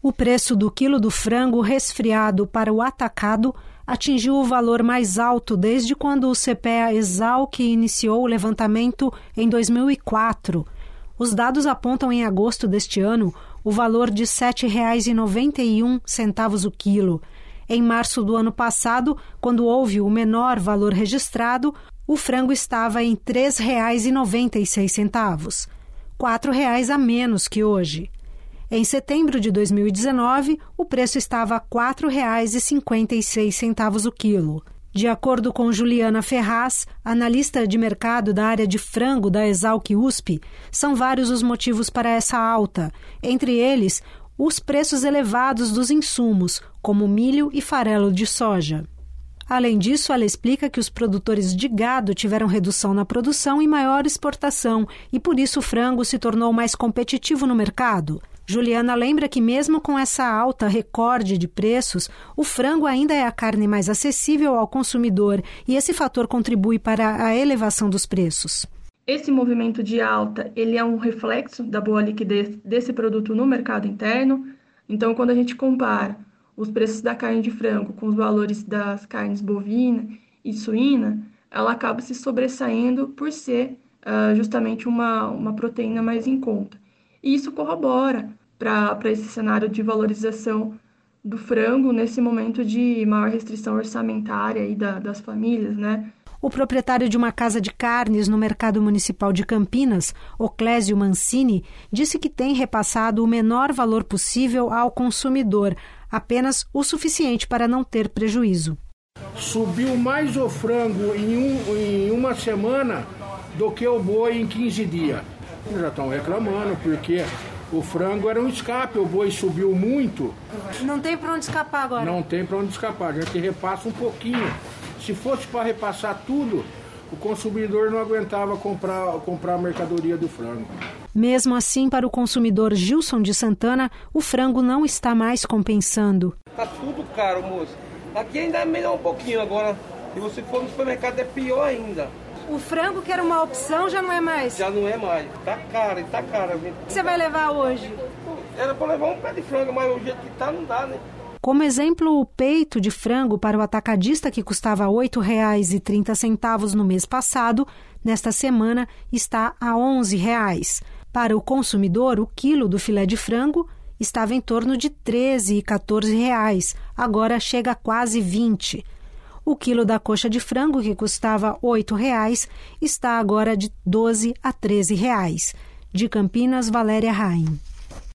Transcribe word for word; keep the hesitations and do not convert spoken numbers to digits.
O preço do quilo do frango resfriado para o atacado atingiu o valor mais alto desde quando o C P E A-Exalc iniciou o levantamento em dois mil e quatro. Os dados apontam em agosto deste ano o valor de sete reais e noventa e um centavos o quilo. Em março do ano passado, quando houve o menor valor registrado, o frango estava em três reais e noventa e seis centavos, quatro reais a menos que hoje. Em setembro de dois mil e dezenove, o preço estava a quatro reais e cinquenta e seis centavos o quilo. De acordo com Juliana Ferraz, analista de mercado da área de frango da Exalc U S P, são vários os motivos para essa alta, entre eles os preços elevados dos insumos, como milho e farelo de soja. Além disso, ela explica que os produtores de gado tiveram redução na produção e maior exportação, e por isso o frango se tornou mais competitivo no mercado. Juliana lembra que mesmo com essa alta recorde de preços, o frango ainda é a carne mais acessível ao consumidor e esse fator contribui para a elevação dos preços. Esse movimento de alta, ele é um reflexo da boa liquidez desse produto no mercado interno. Então, quando a gente compara os preços da carne de frango com os valores das carnes bovina e suína, ela acaba se sobressaindo por ser uh, justamente uma, uma proteína mais em conta. E isso corrobora para esse cenário de valorização do frango nesse momento de maior restrição orçamentária aí da, das famílias, né? O proprietário de uma casa de carnes no mercado municipal de Campinas, Oclésio Mancini, disse que tem repassado o menor valor possível ao consumidor, apenas o suficiente para não ter prejuízo. Subiu mais o frango em, um, em uma semana do que o boi em quinze dias. Já estão reclamando porque o frango era um escape, o boi subiu muito. Não tem para onde escapar agora? Não tem para onde escapar, a gente repassa um pouquinho. Se fosse para repassar tudo, o consumidor não aguentava comprar, comprar a mercadoria do frango. Mesmo assim, para o consumidor Gilson de Santana, o frango não está mais compensando. Está tudo caro, moço. Aqui ainda é melhor um pouquinho agora. Se você for no supermercado é pior ainda. O frango, que era uma opção, já não é mais? Já não é mais. Tá caro, tá caro. O que você vai levar hoje? Era para levar um pé de frango, mas o jeito que tá não dá, né? Como exemplo, o peito de frango para o atacadista, que custava oito reais e trinta centavos no mês passado, nesta semana está a onze reais. Para o consumidor, o quilo do filé de frango estava em torno de treze e quatorze reais, agora chega a quase vinte. O quilo da coxa de frango, que custava oito reais, está agora de doze a treze reais. De Campinas, Valéria Raim.